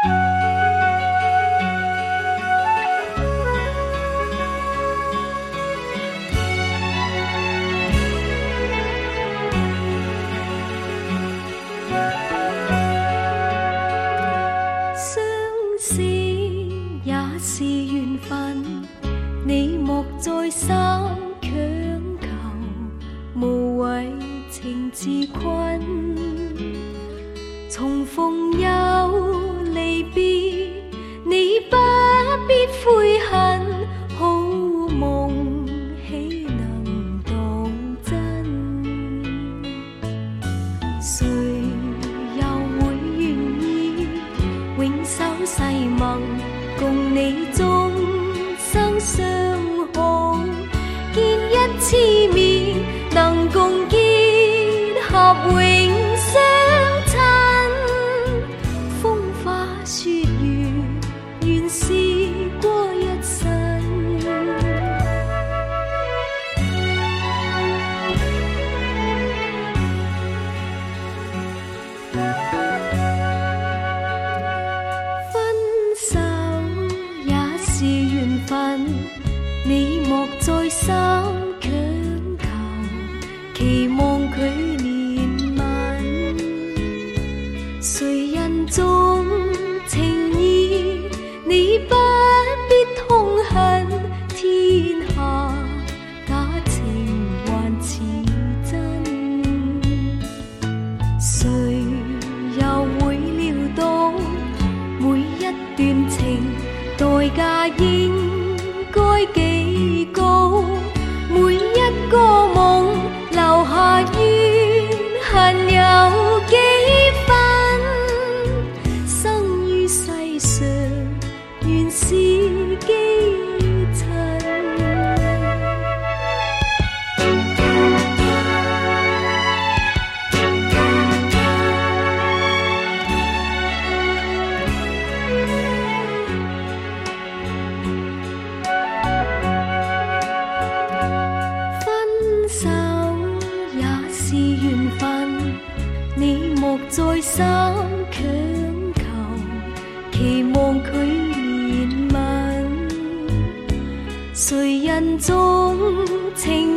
你莫再三強求，無謂情自困。重逢又離別，你不必悔恨，好夢豈能當真？誰又會願意永守誓盟，共你終生相好，見一次面，能共結合永相親。風花雪月，原是過一生。分手也是緣分，你莫再三強求，期望佢憐憫。誰人重情義，你不必痛恨，天下假情還似真。誰又會料到每一段情代價應該幾高，每一個夢留下怨恨有幾分，生於世上原是基塵。你莫再三強求，期望佢憐憫。誰人重情